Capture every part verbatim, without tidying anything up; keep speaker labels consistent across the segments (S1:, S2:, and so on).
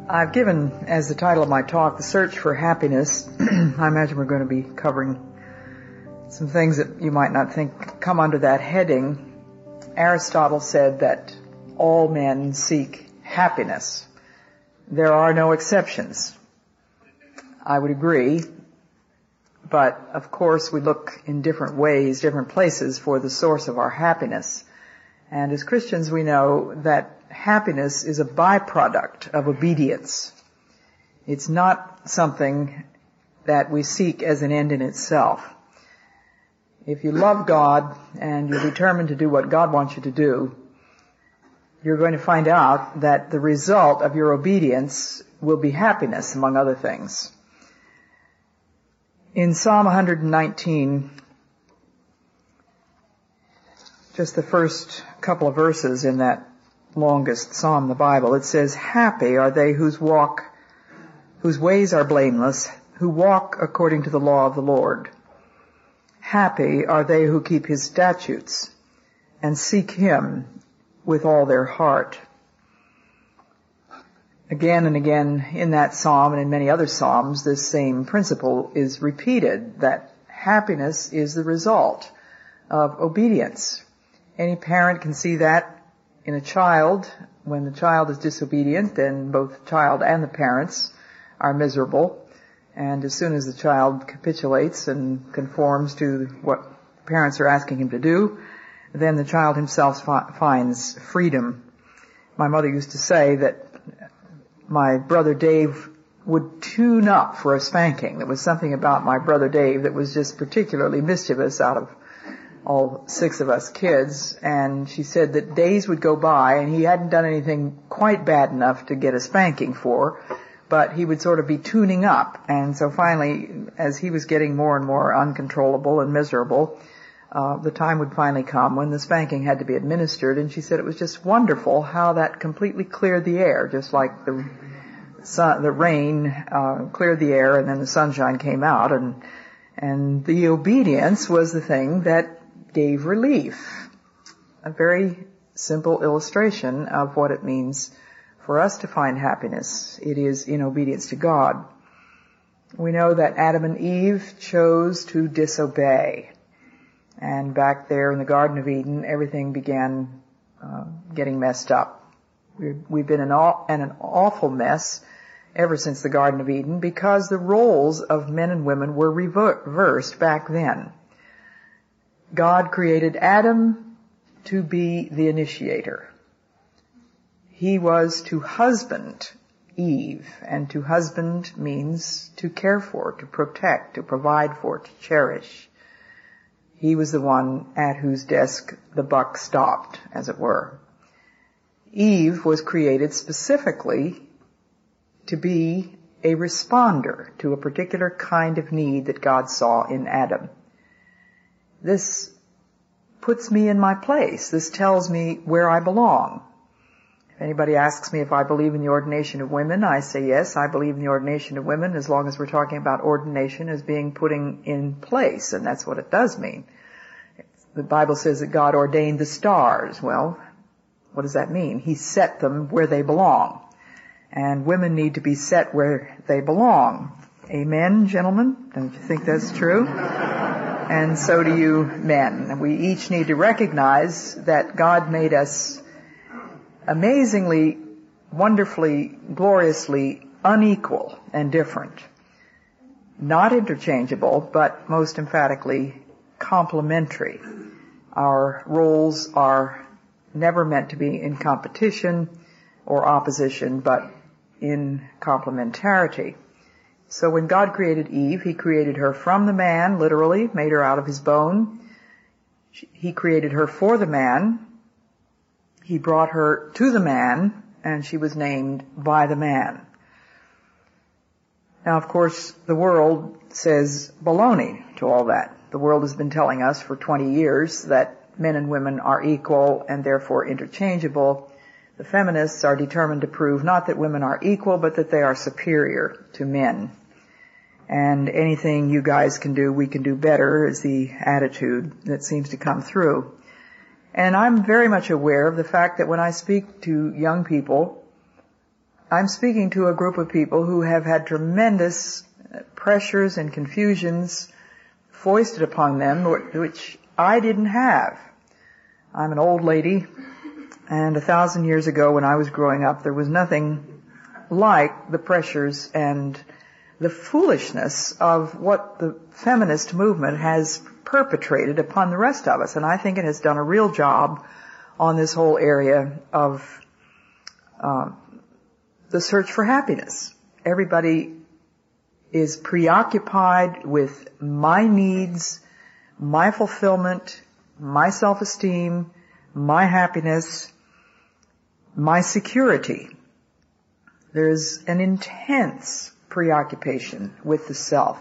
S1: I've given as the title of my talk, The Search for Happiness. I imagine we're going to be covering some things that you might not think come under that heading. Aristotle said that all men seek happiness. There are no exceptions. I would agree, but of course we look in different ways, different places for the source of our happiness. And as Christians we know that happiness is a byproduct of obedience. It's not something that we seek as an end in itself. If you love God and you're determined to do what God wants you to do, you're going to find out that the result of your obedience will be happiness, among other things. In Psalm one nineteen, just the first couple of verses in that longest psalm in the Bible, it says, "Happy are they whose walk, whose ways are blameless, who walk according to the law of the Lord. Happy are they who keep his statutes and seek him with all their heart." Again and again in that psalm and in many other psalms, this same principle is repeated, that happiness is the result of obedience. Any parent can see that in a child. When the child is disobedient, then both the child and the parents are miserable. And as soon as the child capitulates and conforms to what parents are asking him to do, then the child himself fi- finds freedom. My mother used to say that my brother Dave would tune up for a spanking. There was something about my brother Dave that was just particularly mischievous out of all six of us kids, and she said that days would go by and he hadn't done anything quite bad enough to get a spanking for, but he would sort of be tuning up. And so finally, as he was getting more and more uncontrollable and miserable, uh, the time would finally come when the spanking had to be administered, and she said it was just wonderful how that completely cleared the air, just like the sun, the rain uh, cleared the air and then the sunshine came out, and and the obedience was the thing that gave relief. A very simple illustration of what it means for us to find happiness. It is in obedience to God. We know that Adam and Eve chose to disobey. And back there in the Garden of Eden, everything began uh, getting messed up. We've, we've been in, all, in an awful mess ever since the Garden of Eden because the roles of men and women were reversed back then. God created Adam to be the initiator. He was to husband Eve, and to husband means to care for, to protect, to provide for, to cherish. He was the one at whose desk the buck stopped, as it were. Eve was created specifically to be a responder to a particular kind of need that God saw in Adam. This puts me in my place. This tells me where I belong. If anybody asks me if I believe in the ordination of women, I say yes, I believe in the ordination of women, as long as we're talking about ordination as being putting in place, and that's what it does mean. The Bible says that God ordained the stars. Well, what does that mean? He set them where they belong. And women need to be set where they belong. Amen, gentlemen? Don't you think that's true? And so do you men. We each need to recognize that God made us amazingly, wonderfully, gloriously unequal and different. Not interchangeable, but most emphatically complementary. Our roles are never meant to be in competition or opposition, but in complementarity. So when God created Eve, He created her from the man, literally, made her out of his bone. He created her for the man. He brought her to the man, and she was named by the man. Now, of course, the world says baloney to all that. The world has been telling us for twenty years that men and women are equal and therefore interchangeable. The feminists are determined to prove not that women are equal, but that they are superior to men. And anything you guys can do, we can do better, is the attitude that seems to come through. And I'm very much aware of the fact that when I speak to young people, I'm speaking to a group of people who have had tremendous pressures and confusions foisted upon them, which I didn't have. I'm an old lady, and a thousand years ago when I was growing up, there was nothing like the pressures and the foolishness of what the feminist movement has perpetrated upon the rest of us. And I think it has done a real job on this whole area of uh, the search for happiness. Everybody is preoccupied with my needs, my fulfillment, my self-esteem, my happiness, my security. There's an intense preoccupation with the self.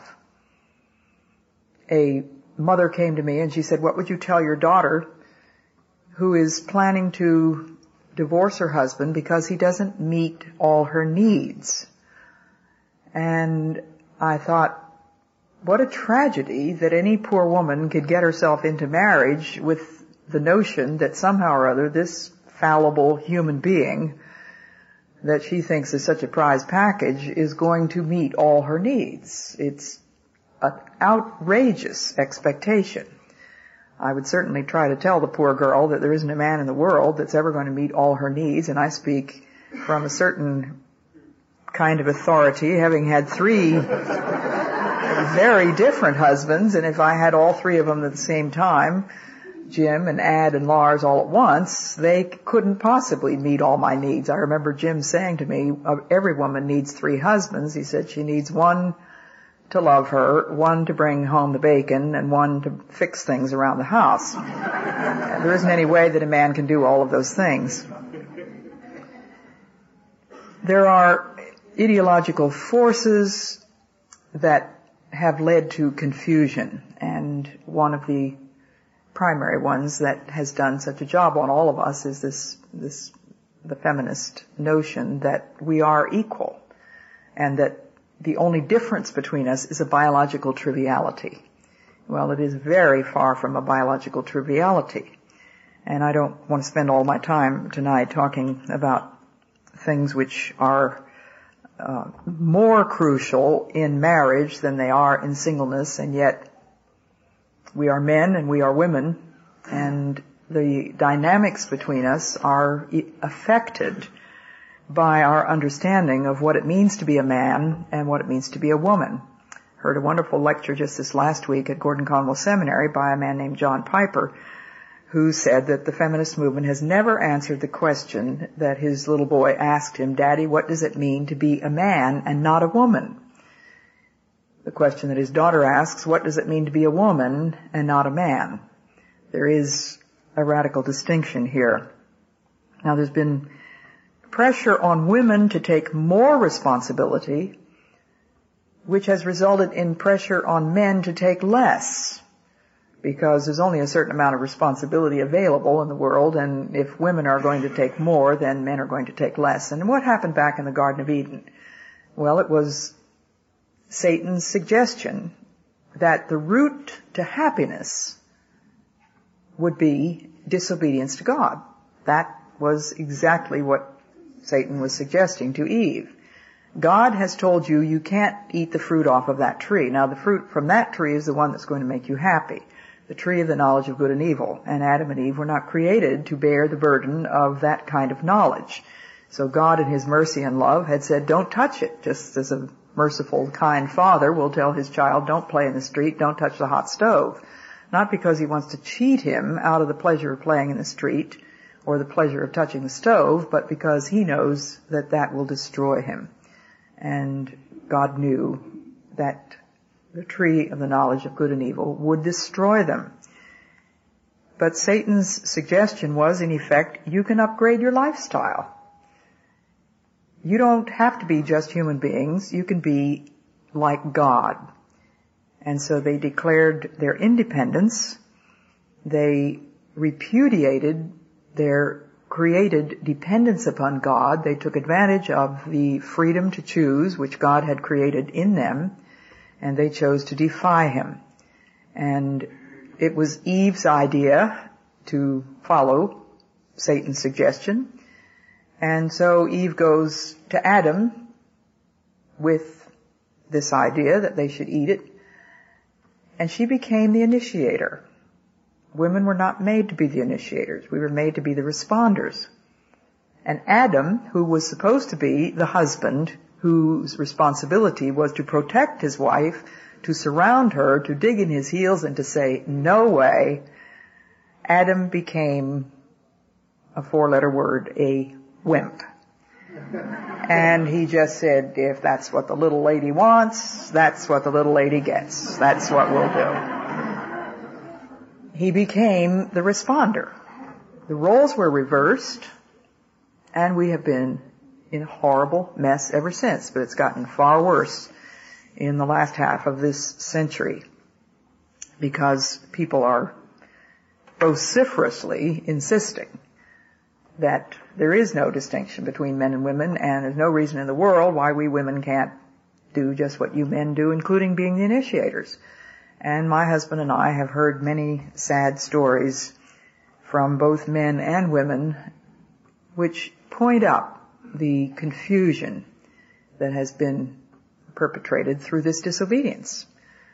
S1: A mother came to me and she said, "What would you tell your daughter who is planning to divorce her husband because he doesn't meet all her needs?" And I thought, what a tragedy that any poor woman could get herself into marriage with the notion that somehow or other this fallible human being that she thinks is such a prized package is going to meet all her needs. It's an outrageous expectation. I would certainly try to tell the poor girl that there isn't a man in the world that's ever going to meet all her needs, and I speak from a certain kind of authority, having had three very different husbands, and if I had all three of them at the same time, Jim and Ad and Lars all at once, they couldn't possibly meet all my needs. I remember Jim saying to me, every woman needs three husbands. He said she needs one to love her, one to bring home the bacon, and one to fix things around the house. There isn't any way that a man can do all of those things. There are ideological forces that have led to confusion, and one of the primary ones that has done such a job on all of us is this, this, the feminist notion that we are equal, and that the only difference between us is a biological triviality. Well, it is very far from a biological triviality. And I don't want to spend all my time tonight talking about things which are uh, more crucial in marriage than they are in singleness, and yet we are men and we are women, and the dynamics between us are affected by our understanding of what it means to be a man and what it means to be a woman. Heard a wonderful lecture just this last week at Gordon Conwell Seminary by a man named John Piper, who said that the feminist movement has never answered the question that his little boy asked him, "Daddy, what does it mean to be a man and not a woman?" The question that his daughter asks, what does it mean to be a woman and not a man? There is a radical distinction here. Now, there's been pressure on women to take more responsibility, which has resulted in pressure on men to take less, because there's only a certain amount of responsibility available in the world, and if women are going to take more, then men are going to take less. And what happened back in the Garden of Eden? Well, it was Satan's suggestion that the route to happiness would be disobedience to God. That was exactly what Satan was suggesting to Eve. God has told you you can't eat the fruit off of that tree. Now, the fruit from that tree is the one that's going to make you happy, the tree of the knowledge of good and evil. And Adam and Eve were not created to bear the burden of that kind of knowledge. So God, in His mercy and love, had said, don't touch it, just as a merciful, kind father will tell his child, don't play in the street, don't touch the hot stove. Not because he wants to cheat him out of the pleasure of playing in the street or the pleasure of touching the stove, but because he knows that that will destroy him. And God knew that the tree of the knowledge of good and evil would destroy them. But Satan's suggestion was, in effect, you can upgrade your lifestyle. You don't have to be just human beings. You can be like God. And so they declared their independence. They repudiated their created dependence upon God. They took advantage of the freedom to choose which God had created in them, and they chose to defy Him. And it was Eve's idea to follow Satan's suggestion. And so Eve goes to Adam with this idea that they should eat it, and she became the initiator. Women were not made to be the initiators. We were made to be the responders. And Adam, who was supposed to be the husband, whose responsibility was to protect his wife, to surround her, to dig in his heels and to say, no way, Adam became a four-letter word, a wimp. And he just said, if that's what the little lady wants, that's what the little lady gets. That's what we'll do. He became the responder. The roles were reversed, and we have been in a horrible mess ever since, but it's gotten far worse in the last half of this century because people are vociferously insisting that there is no distinction between men and women, and there's no reason in the world why we women can't do just what you men do, including being the initiators. And my husband and I have heard many sad stories from both men and women which point out the confusion that has been perpetrated through this disobedience.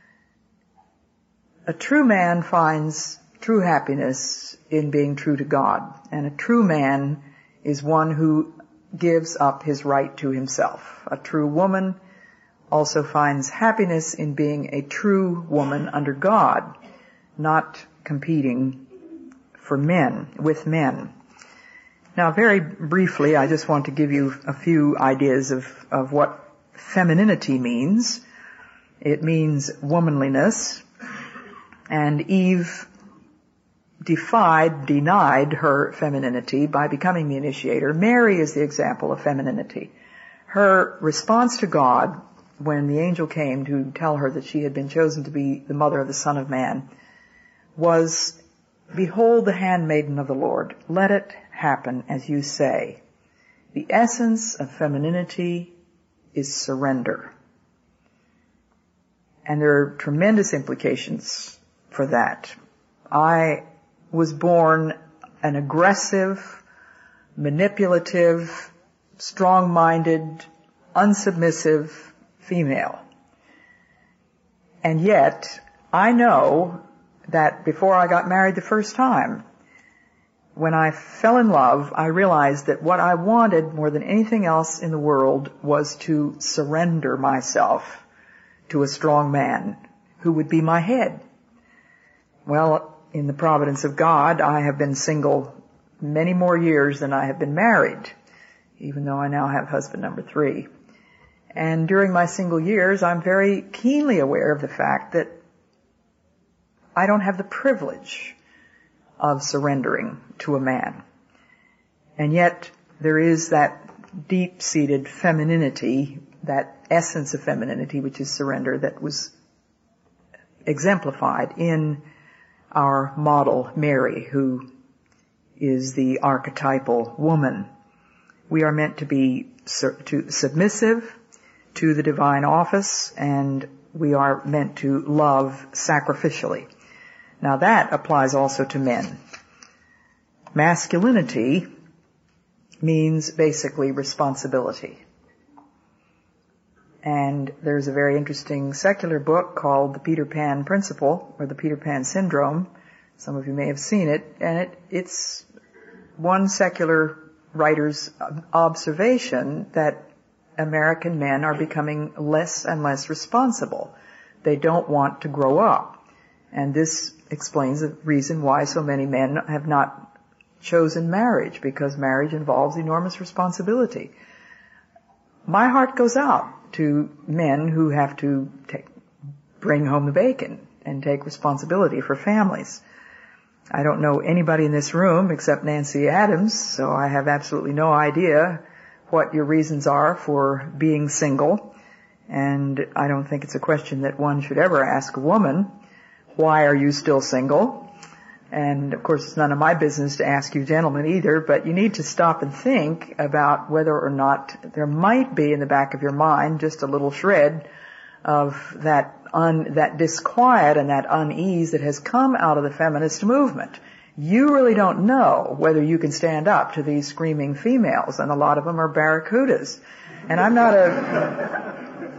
S1: A true man finds true happiness in being true to God, and a true man is one who gives up his right to himself. A true woman also finds happiness in being a true woman under God, not competing for men, with men. Now, very briefly, I just want to give you a few ideas of, of what femininity means. It means womanliness, and Eve defied, denied her femininity by becoming the initiator. Mary is the example of femininity. Her response to God when the angel came to tell her that she had been chosen to be the mother of the Son of Man was, behold the handmaiden of the Lord, let it happen as you say. The essence of femininity is surrender. And there are tremendous implications for that. I was born an aggressive, manipulative, strong-minded, unsubmissive female. And yet, I know that before I got married the first time, when I fell in love, I realized that what I wanted more than anything else in the world was to surrender myself to a strong man who would be my head. Well, in the providence of God, I have been single many more years than I have been married, even though I now have husband number three. And during my single years, I'm very keenly aware of the fact that I don't have the privilege of surrendering to a man. And yet, there is that deep-seated femininity, that essence of femininity, which is surrender, that was exemplified in our model, Mary, who is the archetypal woman. We are meant to be su- to submissive to the divine office, and we are meant to love sacrificially. Now that applies also to men. Masculinity means basically responsibility. And there's a very interesting secular book called The Peter Pan Principle, or The Peter Pan Syndrome. Some of you may have seen it. And it, it's one secular writer's observation that American men are becoming less and less responsible. They don't want to grow up. And this explains the reason why so many men have not chosen marriage, because marriage involves enormous responsibility. My heart goes out to men who have to take, bring home the bacon and take responsibility for families. I don't know anybody in this room except Nancy Adams, so I have absolutely no idea what your reasons are for being single. And I don't think it's a question that one should ever ask a woman. Why are you still single? And of course, it's none of my business to ask you gentlemen either, but you need to stop and think about whether or not there might be in the back of your mind just a little shred of that un, that disquiet and that unease that has come out of the feminist movement. you really don't know whether you can stand up to these screaming females, and a lot of them are barracudas. And I'm not a...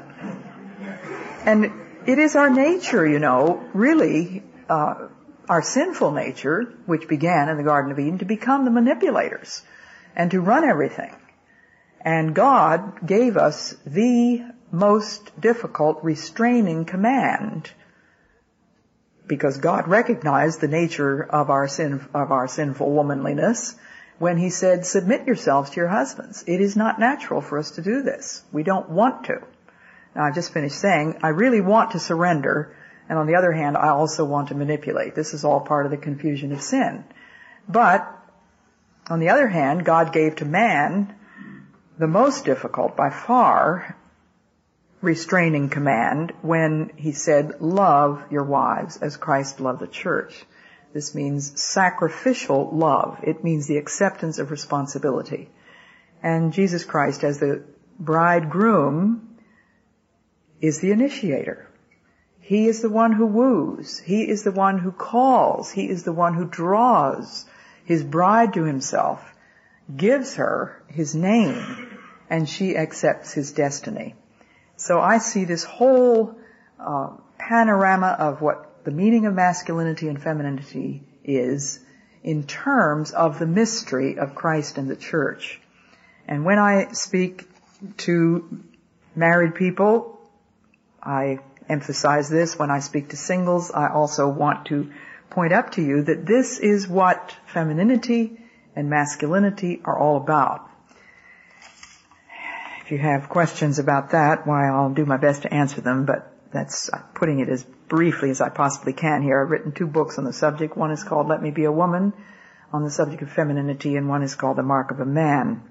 S1: And it is our nature, you know, really, uh, our sinful nature, which began in the Garden of Eden, to become the manipulators and to run everything. And God gave us the most difficult restraining command, because God recognized the nature of our sin, of our sinful womanliness when He said, submit yourselves to your husbands. It is not natural for us to do this. We don't want to. Now, I just finished saying, I really want to surrender, and on the other hand, I also want to manipulate. This is all part of the confusion of sin. But, on the other hand, God gave to man the most difficult, by far, restraining command when He said, love your wives as Christ loved the church. This means sacrificial love. It means the acceptance of responsibility. And Jesus Christ, as the bridegroom, is the initiator. He is the one who woos. He is the one who calls. He is the one who draws His bride to Himself, gives her His name, and she accepts His destiny. So I see this whole uh, panorama of what the meaning of masculinity and femininity is in terms of the mystery of Christ and the church. And when I speak to married people, I emphasize this. When I speak to singles, I also want to point up to you that this is what femininity and masculinity are all about. If you have questions about that, why, I'll do my best to answer them, but that's putting it as briefly as I possibly can here. I've written two books on the subject. One is called Let Me Be a Woman, on the subject of femininity, and one is called The Mark of a Man.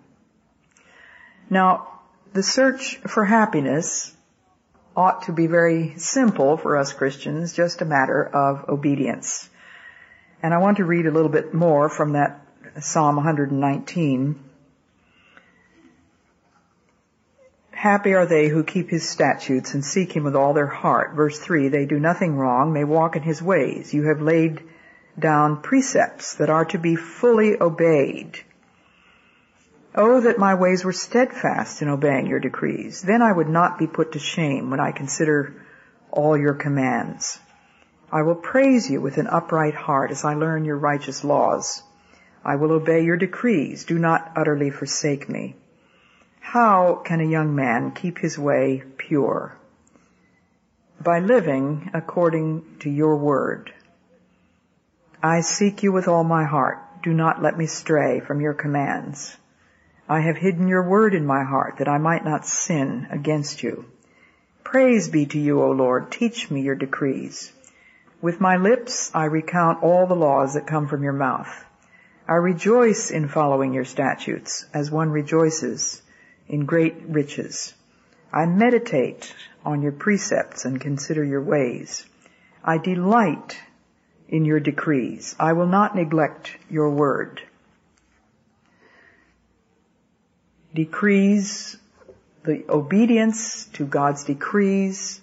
S1: Now, the search for happiness ought to be very simple for us Christians, just a matter of obedience. And I want to read a little bit more from that Psalm one nineteen. Happy are they who keep His statutes and seek Him with all their heart. Verse three, they do nothing wrong, they walk in His ways. You have laid down precepts that are to be fully obeyed. Oh, that my ways were steadfast in obeying your decrees. Then I would not be put to shame when I consider all your commands. I will praise you with an upright heart as I learn your righteous laws. I will obey your decrees. Do not utterly forsake me. How can a young man keep his way pure? By living according to your word. I seek you with all my heart. Do not let me stray from your commands. I have hidden your word in my heart that I might not sin against you. Praise be to you, O Lord. Teach me your decrees. With my lips I recount all the laws that come from your mouth. I rejoice in following your statutes as one rejoices in great riches. I meditate on your precepts and consider your ways. I delight in your decrees. I will not neglect your word. Decrees, the obedience to God's decrees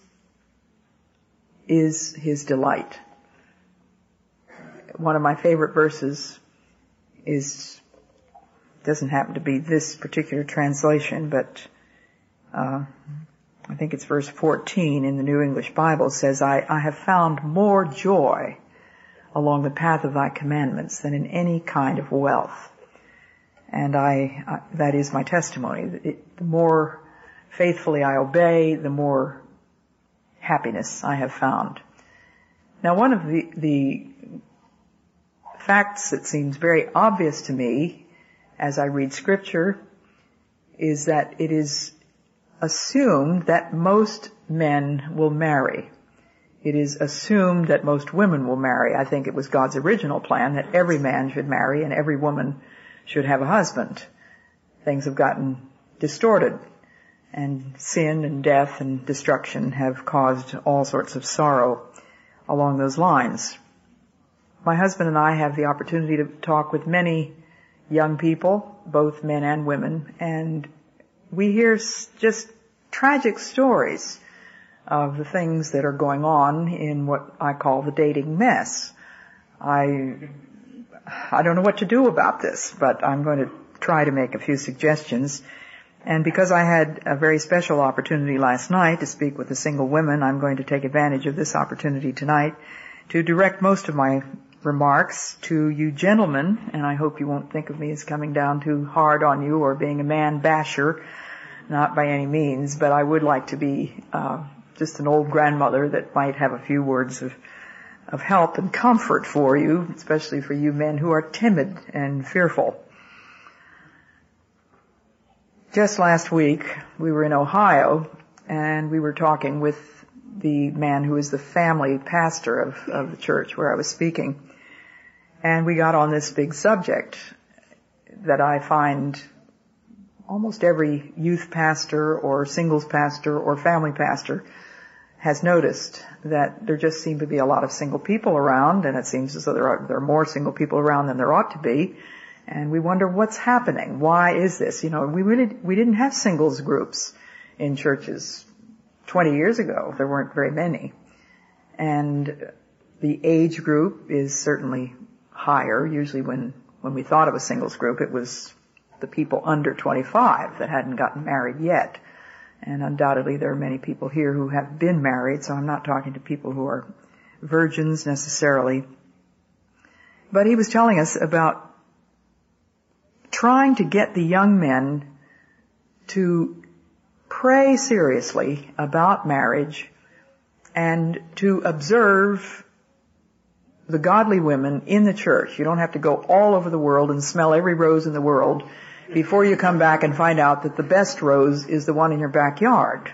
S1: is His delight. One of my favorite verses is, doesn't happen to be this particular translation, but uh, I think it's verse fourteen in the New English Bible says, I, I have found more joy along the path of thy commandments than in any kind of wealth. And I, I that is my testimony. It, the more faithfully I obey, the more happiness I have found. Now, one of the, the facts that seems very obvious to me as I read Scripture is that it is assumed that most men will marry. It is assumed that most women will marry. I think it was God's original plan that every man should marry and every woman should have a husband. Things have gotten distorted, and sin and death and destruction have caused all sorts of sorrow along those lines. My husband and I have the opportunity to talk with many young people, both men and women, and we hear just tragic stories of the things that are going on in what I call the dating mess. I I don't know what to do about this, but I'm going to try to make a few suggestions. And because I had a very special opportunity last night to speak with the single women, I'm going to take advantage of this opportunity tonight to direct most of my remarks to you gentlemen, and I hope you won't think of me as coming down too hard on you or being a man basher, not by any means, but I would like to be uh, just an old grandmother that might have a few words of, of help and comfort for you, especially for you men who are timid and fearful. Just last week, we were in Ohio, and we were talking with the man who is the family pastor of, of the church where I was speaking. And we got on this big subject that I find almost every youth pastor or singles pastor or family pastor has noticed, that there just seem to be a lot of single people around, and it seems as though there are, there are more single people around than there ought to be. And we wonder what's happening. Why is this? You know, we really, we didn't have singles groups in churches twenty years ago. There weren't very many. And the age group is certainly higher. Usually when, when we thought of a singles group, it was the people under twenty-five that hadn't gotten married yet. And undoubtedly there are many people here who have been married, so I'm not talking to people who are virgins necessarily. But he was telling us about trying to get the young men to pray seriously about marriage and to observe the godly women in the church. You don't have to go all over the world and smell every rose in the world before you come back and find out that the best rose is the one in your backyard.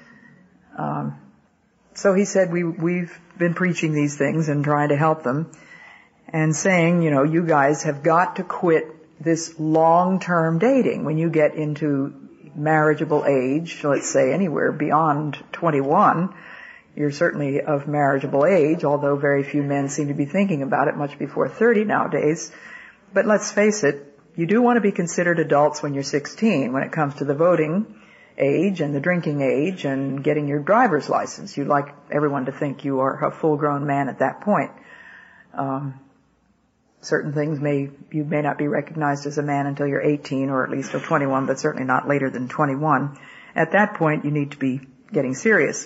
S1: Um, so he said we, we've been preaching these things and trying to help them and saying, you know, you guys have got to quit this long-term dating. When you get into marriageable age, let's say anywhere beyond twenty-one, you're certainly of marriageable age, although very few men seem to be thinking about it much before thirty nowadays. But let's face it, you do want to be considered adults when you're sixteen, when it comes to the voting age and the drinking age and getting your driver's license. You'd like everyone to think you are a full-grown man at that point. Um, Certain things may, you may not be recognized as a man until you're eighteen or at least or twenty-one, but certainly not later than twenty-one. At that point, you need to be getting serious.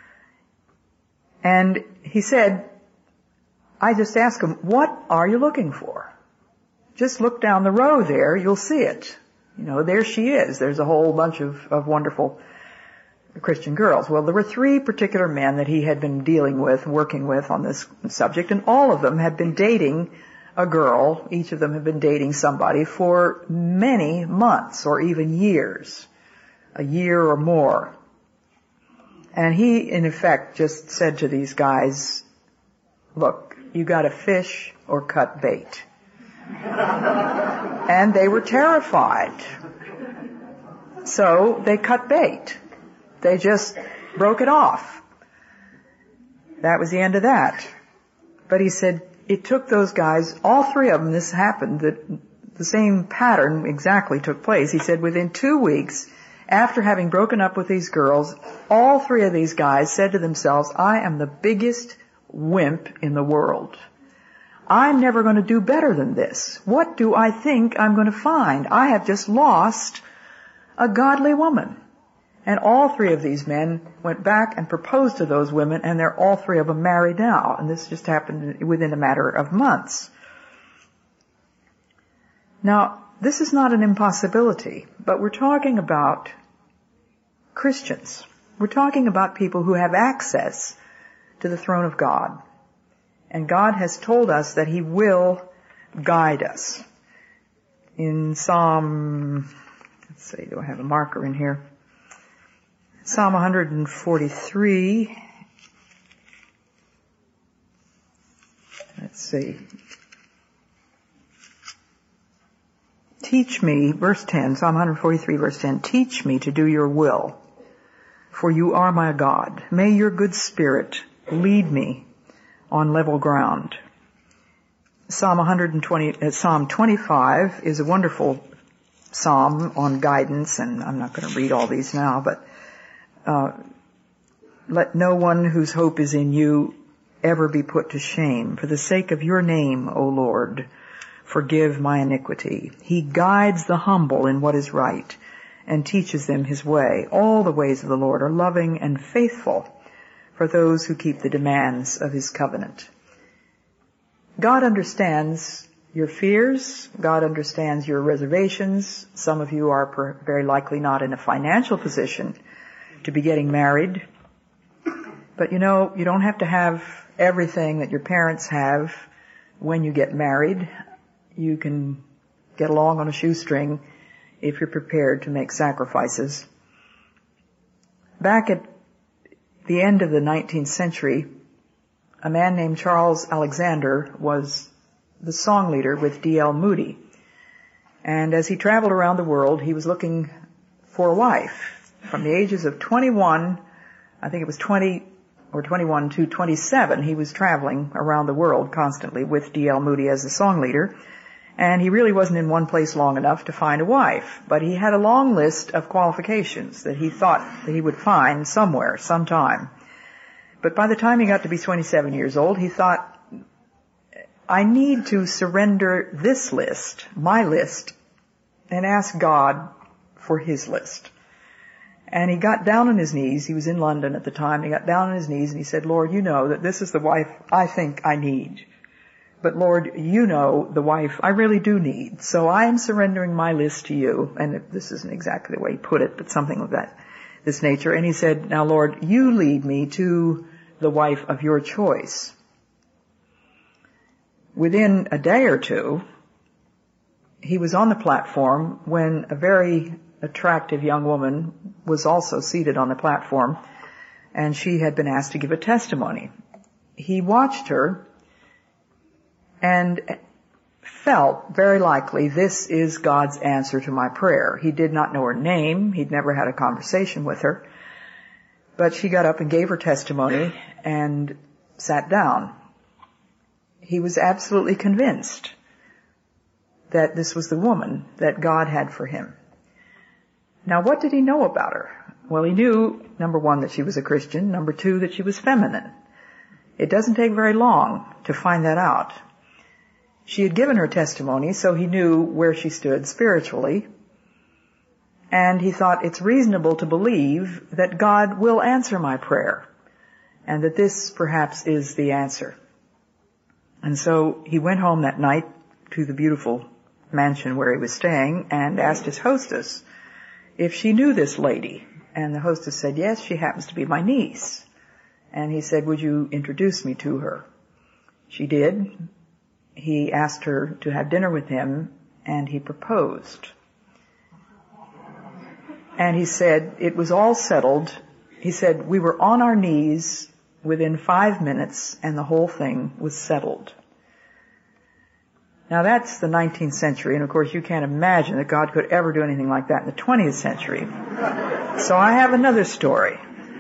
S1: And he said, I just asked him, what are you looking for? Just look down the row there, you'll see it. You know, there she is. There's a whole bunch of, of wonderful Christian girls. Well, there were three particular men that he had been dealing with, working with on this subject, and all of them had been dating a girl. Each of them had been dating somebody for many months or even years, a year or more. And he, in effect, just said to these guys, look, you gotta fish or cut bait. And they were terrified. So they cut bait. They just broke it off. That was the end of that. But he said, it took those guys, all three of them, this happened, that the same pattern exactly took place. He said within two weeks, after having broken up with these girls, all three of these guys said to themselves, I am the biggest wimp in the world. I'm never going to do better than this. What do I think I'm going to find? I have just lost a godly woman. And all three of these men went back and proposed to those women, and they're all three of them married now. And this just happened within a matter of months. Now, this is not an impossibility, but we're talking about Christians. We're talking about people who have access to the throne of God. And God has told us that He will guide us. In Psalm, let's see, do I have a marker in here? Psalm one forty-three. Let's see. Teach me, verse ten, Psalm one forty-three, verse ten, teach me to do your will, for you are my God. May your good spirit lead me on level ground. Psalm one twenty, uh, Psalm twenty-five is a wonderful psalm on guidance, and I'm not going to read all these now, but uh, let no one whose hope is in you ever be put to shame. For the sake of your name, O Lord, forgive my iniquity. He guides the humble in what is right and teaches them his way. All the ways of the Lord are loving and faithful for those who keep the demands of his covenant. God understands your fears. God understands your reservations. Some of you are per- very likely not in a financial position to be getting married. But you know, you don't have to have everything that your parents have when you get married. You can get along on a shoestring if you're prepared to make sacrifices. Back at the end of the nineteenth century, a man named Charles Alexander was the song leader with D L Moody. And as he traveled around the world, he was looking for a wife. From the ages of twenty-one, I think it was twenty or twenty-one to twenty-seven, he was traveling around the world constantly with D L Moody as the song leader. And he really wasn't in one place long enough to find a wife. But he had a long list of qualifications that he thought that he would find somewhere, sometime. But by the time he got to be twenty-seven years old, he thought, I need to surrender this list, my list, and ask God for his list. And he got down on his knees. He was in London at the time. He got down on his knees and he said, Lord, you know that this is the wife I think I need. But Lord, you know the wife I really do need. So I am surrendering my list to you. And this isn't exactly the way he put it, but something of that, this nature. And he said, now Lord, you lead me to the wife of your choice. Within a day or two, he was on the platform when a very attractive young woman was also seated on the platform, and she had been asked to give a testimony. He watched her and felt very likely this is God's answer to my prayer. He did not know her name. He'd never had a conversation with her. But she got up and gave her testimony and sat down. He was absolutely convinced that this was the woman that God had for him. Now, what did he know about her? Well, he knew, number one, that she was a Christian. Number two, that she was feminine. It doesn't take very long to find that out. She had given her testimony, so he knew where she stood spiritually. And he thought it's reasonable to believe that God will answer my prayer, and that this perhaps is the answer. And so he went home that night to the beautiful mansion where he was staying and asked his hostess if she knew this lady. And the hostess said, yes, she happens to be my niece. And he said, would you introduce me to her? She did. He asked her to have dinner with him, and he proposed. And he said, it was all settled. He said, we were on our knees within five minutes, and the whole thing was settled. Now that's the nineteenth century, and of course you can't imagine that God could ever do anything like that in the twentieth century. So I have another story.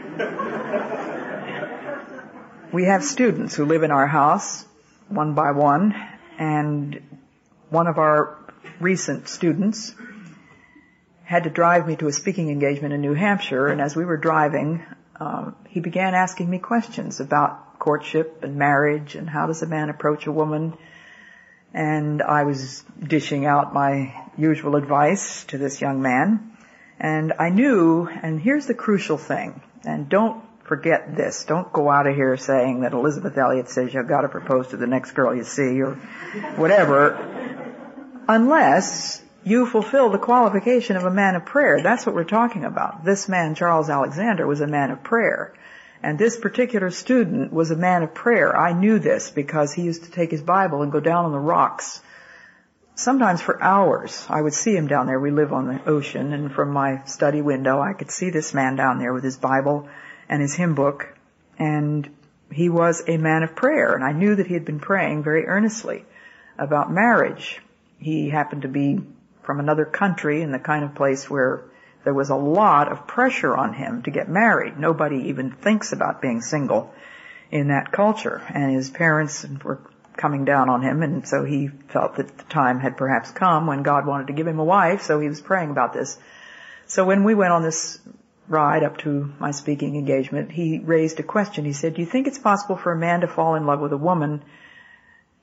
S1: We have students who live in our house, one by one, and one of our recent students had to drive me to a speaking engagement in New Hampshire, and as we were driving, um, he began asking me questions about courtship and marriage and how does a man approach a woman. And I was dishing out my usual advice to this young man. And I knew, and here's the crucial thing, and don't forget this. Don't go out of here saying that Elizabeth Elliot says you've got to propose to the next girl you see or whatever, unless you fulfill the qualification of a man of prayer. That's what we're talking about. This man, Charles Alexander, was a man of prayer. And this particular student was a man of prayer. I knew this because he used to take his Bible and go down on the rocks, sometimes for hours. I would see him down there. We live on the ocean, and from my study window I could see this man down there with his Bible and his hymn book. And he was a man of prayer, and I knew that he had been praying very earnestly about marriage. He happened to be from another country in the kind of place where there was a lot of pressure on him to get married. Nobody even thinks about being single in that culture. And his parents were coming down on him, and so he felt that the time had perhaps come when God wanted to give him a wife, so he was praying about this. So when we went on this ride up to my speaking engagement, he raised a question. He said, do you think it's possible for a man to fall in love with a woman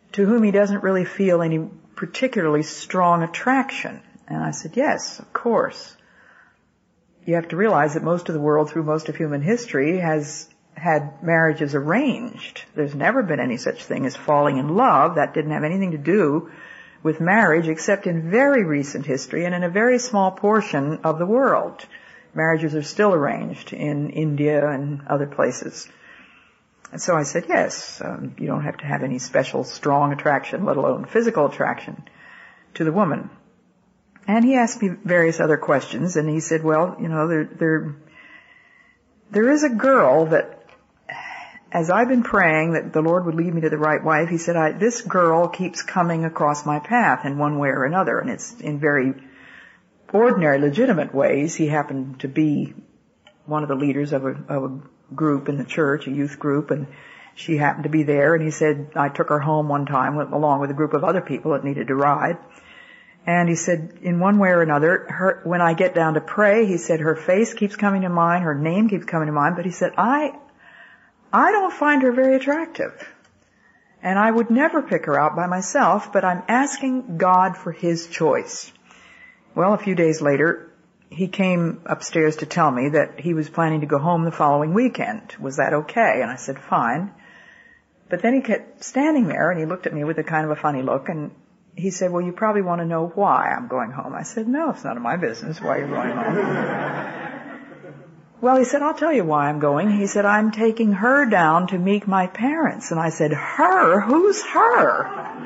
S1: to whom he doesn't really feel any particularly strong attraction. And I said, yes, of course. You have to realize that most of the world, through most of human history, has had marriages arranged. There's never been any such thing as falling in love. That didn't have anything to do with marriage, except in very recent history and in a very small portion of the world. Marriages are still arranged in India and other places. And so I said, yes, um, you don't have to have any special strong attraction, let alone physical attraction, to the woman. And he asked me various other questions, and he said, well, you know, there, there, there is a girl that, as I've been praying that the Lord would lead me to the right wife, he said, I, this girl keeps coming across my path in one way or another, and it's in very ordinary, legitimate ways. He happened to be one of the leaders of a, of a group in the church, a youth group, and she happened to be there, and he said, I took her home one time along with a group of other people that needed to ride. And he said, in one way or another, her, when I get down to pray, he said, her face keeps coming to mind, her name keeps coming to mind, but he said, I, I don't find her very attractive. And I would never pick her out by myself, but I'm asking God for His choice. Well, a few days later, he came upstairs to tell me that he was planning to go home the following weekend. Was that okay? And I said, fine. But then he kept standing there, and he looked at me with a kind of a funny look, and he said, well, you probably want to know why I'm going home. I said, no, it's none of my business why you're going home. Well, he said, I'll tell you why I'm going. He said, I'm taking her down to meet my parents. And I said, her? Who's her?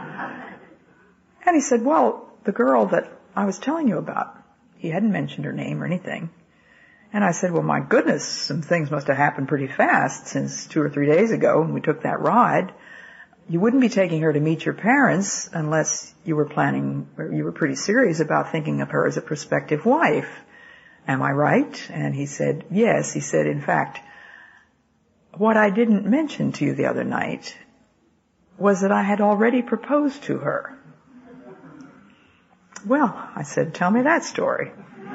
S1: And he said, well, the girl that I was telling you about. He hadn't mentioned her name or anything. And I said, well, my goodness, some things must have happened pretty fast since two or three days ago when we took that ride. You wouldn't be taking her to meet your parents unless you were planning, or you were pretty serious about thinking of her as a prospective wife. Am I right? And he said, yes. He said, in fact, what I didn't mention to you the other night was that I had already proposed to her. Well, I said, tell me that story.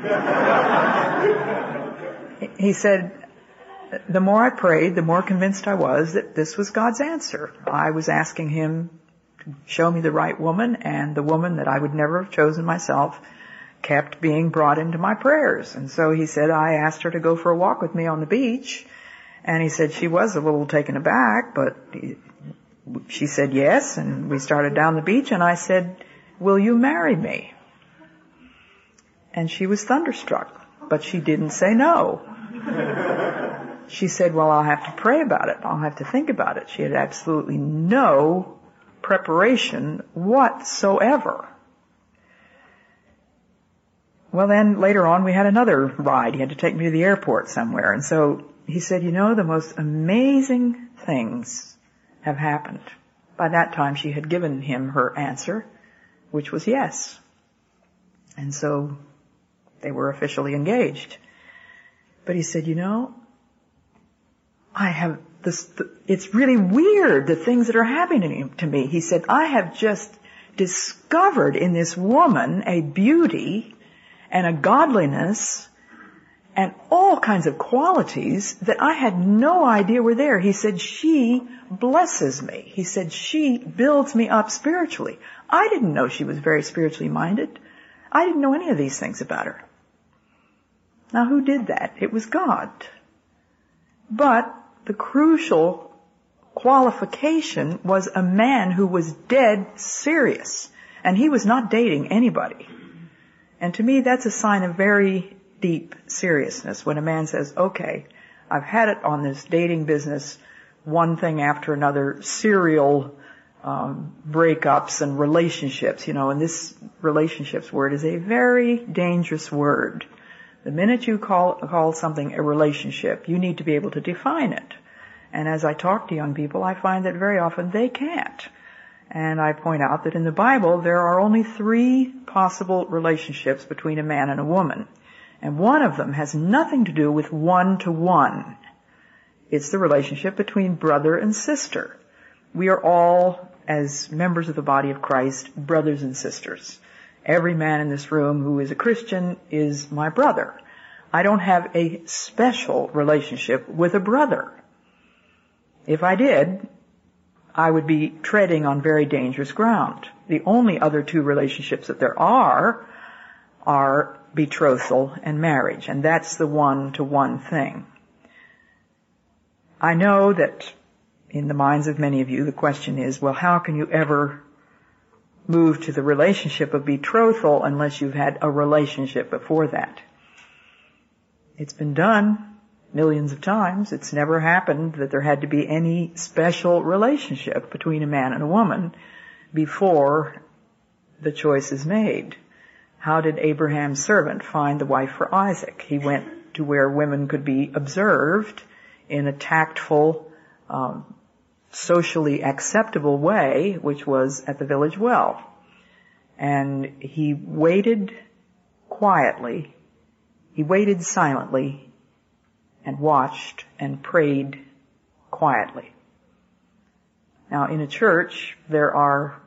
S1: He said, the more I prayed, the more convinced I was that this was God's answer. I was asking Him to show me the right woman, and the woman that I would never have chosen myself kept being brought into my prayers. And so he said, I asked her to go for a walk with me on the beach, and he said she was a little taken aback, but he, she said yes, and we started down the beach, and I said, will you marry me? And she was thunderstruck, but she didn't say no. She said, well, I'll have to pray about it. I'll have to think about it. She had absolutely no preparation whatsoever. Well, then later on we had another ride. He had to take me to the airport somewhere. And so he said, you know, the most amazing things have happened. By that time she had given him her answer, which was yes. And so they were officially engaged. But he said, you know, I have this, the, it's really weird, the things that are happening to me. He said, I have just discovered in this woman a beauty and a godliness and all kinds of qualities that I had no idea were there. He said, she blesses me. He said, she builds me up spiritually. I didn't know she was very spiritually minded. I didn't know any of these things about her. Now, who did that? It was God. But the crucial qualification was a man who was dead serious. And he was not dating anybody. And to me, that's a sign of very deep seriousness when a man says, okay, I've had it on this dating business, one thing after another, serial um, breakups and relationships, you know, and this relationships word is a very dangerous word. The minute you call, call something a relationship, you need to be able to define it. And as I talk to young people, I find that very often they can't. And I point out that in the Bible, there are only three possible relationships between a man and a woman. And one of them has nothing to do with one-to-one. It's the relationship between brother and sister. We are all, as members of the body of Christ, brothers and sisters. Every man in this room who is a Christian is my brother. I don't have a special relationship with a brother. If I did, I would be treading on very dangerous ground. The only other two relationships that there are are betrothal and marriage, and that's the one-to-one thing. I know that in the minds of many of you, the question is, well, how can you ever move to the relationship of betrothal unless you've had a relationship before that? It's been done millions of times. It's never happened that there had to be any special relationship between a man and a woman before the choice is made. How did Abraham's servant find the wife for Isaac? He went to where women could be observed in a tactful, um, socially acceptable way, which was at the village well. And he waited quietly, he waited silently, and watched and prayed quietly. Now, in a church, there are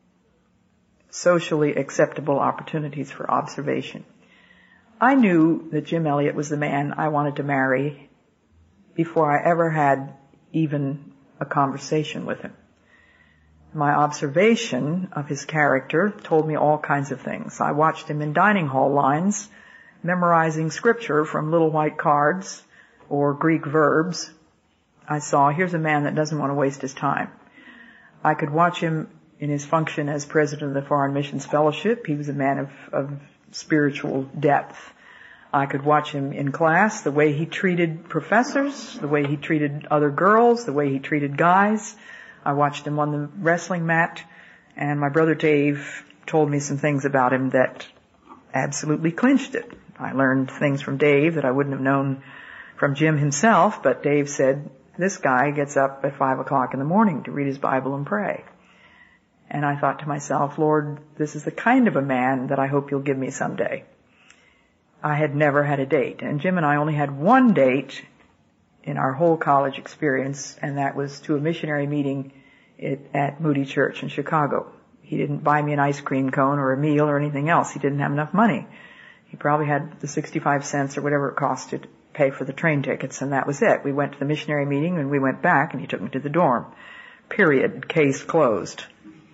S1: socially acceptable opportunities for observation. I knew that Jim Elliot was the man I wanted to marry before I ever had even a conversation with him. My observation of his character told me all kinds of things. I watched him in dining hall lines, memorizing scripture from little white cards or Greek verbs. I saw, here's a man that doesn't want to waste his time. I could watch him in his function as president of the Foreign Missions Fellowship. He was a man of, of spiritual depth. I could watch him in class, the way he treated professors, the way he treated other girls, the way he treated guys. I watched him on the wrestling mat, and my brother Dave told me some things about him that absolutely clinched it. I learned things from Dave that I wouldn't have known from Jim himself, but Dave said, this guy gets up at five o'clock in the morning to read his Bible and pray. And I thought to myself, Lord, this is the kind of a man that I hope you'll give me someday. I had never had a date, and Jim and I only had one date in our whole college experience, and that was to a missionary meeting at Moody Church in Chicago. He didn't buy me an ice cream cone or a meal or anything else. He didn't have enough money. He probably had the sixty-five cents or whatever it cost to pay for the train tickets, and that was it. We went to the missionary meeting, and we went back, and he took me to the dorm. Period. Case closed.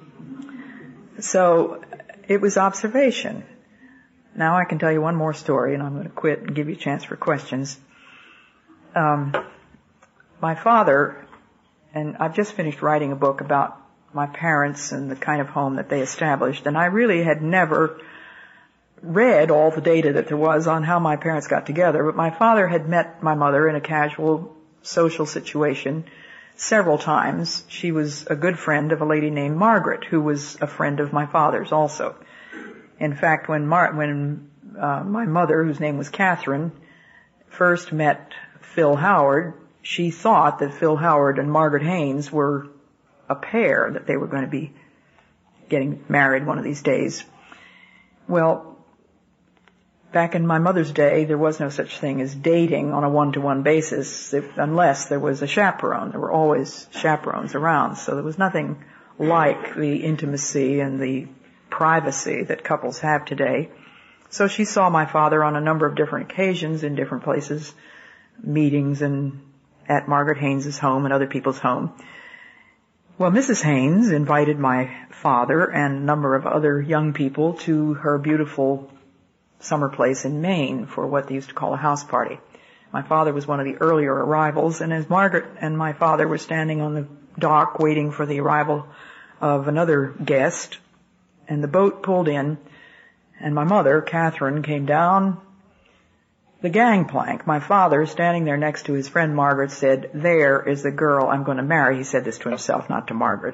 S1: So it was observation. Now I can tell you one more story, and I'm going to quit and give you a chance for questions. Um, my father, and I've just finished writing a book about my parents and the kind of home that they established, and I really had never read all the data that there was on how my parents got together, but my father had met my mother in a casual social situation several times. She was a good friend of a lady named Margaret, who was a friend of my father's also. In fact, when Mar- when uh, my mother, whose name was Catherine, first met Phil Howard, she thought that Phil Howard and Margaret Haynes were a pair, that they were going to be getting married one of these days. Well, back in my mother's day, there was no such thing as dating on a one-to-one basis, if, unless there was a chaperone. There were always chaperones around, so there was nothing like the intimacy and the privacy that couples have today. So she saw my father on a number of different occasions in different places, meetings and at Margaret Haynes' home and other people's home. Well, Missus Haynes invited my father and a number of other young people to her beautiful summer place in Maine for what they used to call a house party. My father was one of the earlier arrivals, and as Margaret and my father were standing on the dock waiting for the arrival of another guest, and the boat pulled in, and my mother, Catherine, came down the gangplank. My father, standing there next to his friend Margaret, said, "There is the girl I'm going to marry." He said this to himself, not to Margaret.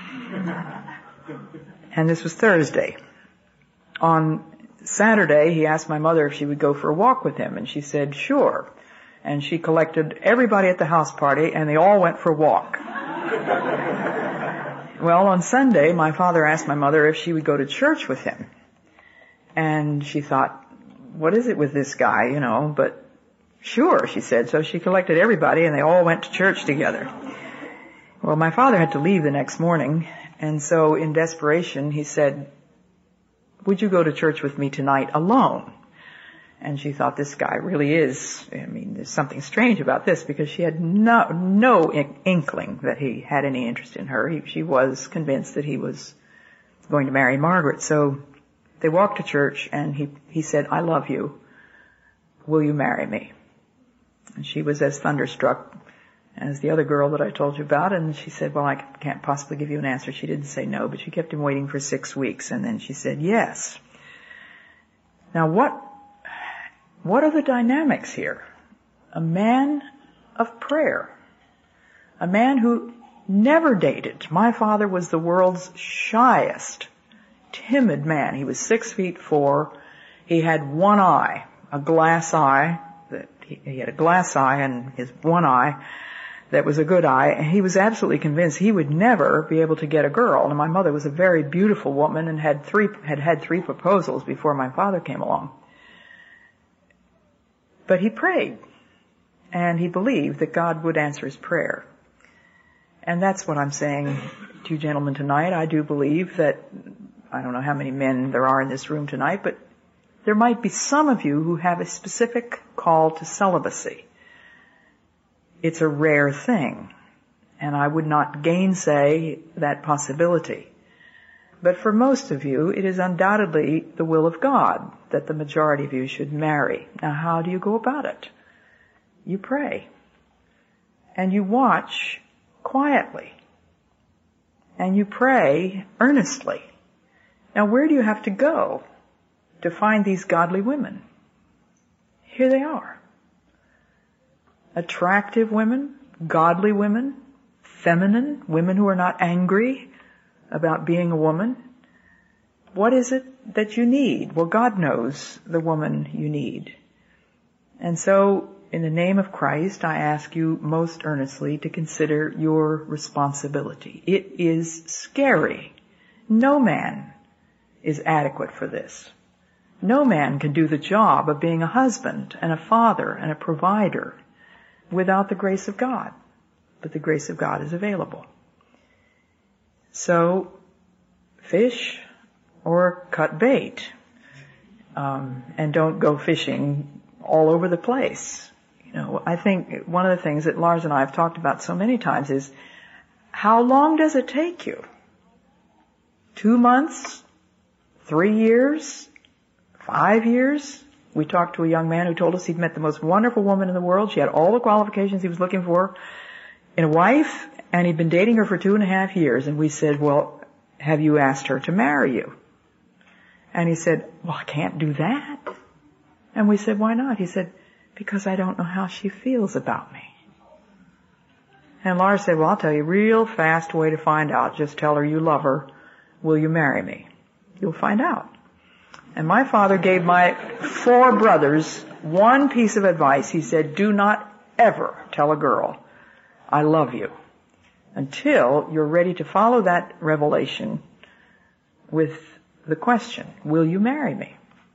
S1: And this was Thursday. On Saturday, he asked my mother if she would go for a walk with him, and she said, sure. And she collected everybody at the house party, and they all went for a walk. Well, on Sunday, my father asked my mother if she would go to church with him. And she thought, what is it with this guy, you know? But sure, she said. So she collected everybody, and they all went to church together. Well, my father had to leave the next morning, and so in desperation, he said, would you go to church with me tonight alone? And she thought, this guy really is, I mean, there's something strange about this, because she had no, no inkling that he had any interest in her. He, she was convinced that he was going to marry Margaret. So they walked to church, and he, he said, I love you. Will you marry me? And she was as thunderstruck as the other girl that I told you about, and she said, well, I can't possibly give you an answer. She didn't say no, but she kept him waiting for six weeks, and then she said yes. Now what, what are the dynamics here? A man of prayer. A man who never dated. My father was the world's shyest, timid man. He was six feet four. He had one eye, a glass eye. That he, he had a glass eye and his one eye that was a good eye. And he was absolutely convinced he would never be able to get a girl. And my mother was a very beautiful woman and had three, had had three proposals before my father came along. But he prayed, and he believed that God would answer his prayer. And that's what I'm saying to you gentlemen tonight. I do believe that, I don't know how many men there are in this room tonight, but there might be some of you who have a specific call to celibacy. It's a rare thing, and I would not gainsay that possibility. But for most of you, it is undoubtedly the will of God that the majority of you should marry. Now, how do you go about it? You pray. And you watch quietly. And you pray earnestly. Now, where do you have to go to find these godly women? Here they are. Attractive women, godly women, feminine, women who are not angry about being a woman. What is it that you need? Well, God knows the woman you need. And so, in the name of Christ, I ask you most earnestly to consider your responsibility. It is scary. No man is adequate for this. No man can do the job of being a husband and a father and a provider without the grace of God. But the grace of God is available. So, fish or cut bait. Um, and don't go fishing all over the place. You know, I think one of the things that Lars and I have talked about so many times is, how long does it take you? Two months? Three years? Five years? We talked to a young man who told us he'd met the most wonderful woman in the world. She had all the qualifications he was looking for in a wife, and he'd been dating her for two and a half years. And we said, well, have you asked her to marry you? And he said, well, I can't do that. And we said, why not? He said, because I don't know how she feels about me. And Lars said, well, I'll tell you a real fast way to find out. Just tell her you love her. Will you marry me? You'll find out. And my father gave my four brothers one piece of advice. He said, do not ever tell a girl, I love you, until you're ready to follow that revelation with the question, will you marry me?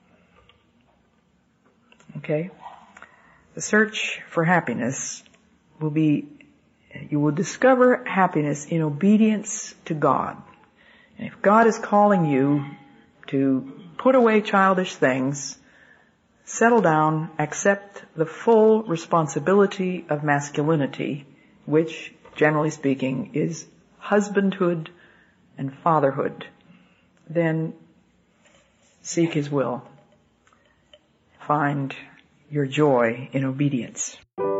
S1: Okay? The search for happiness will be, you will discover happiness in obedience to God. And if God is calling you to put away childish things, settle down, accept the full responsibility of masculinity, which, generally speaking, is husbandhood and fatherhood, then seek His will. Find your joy in obedience.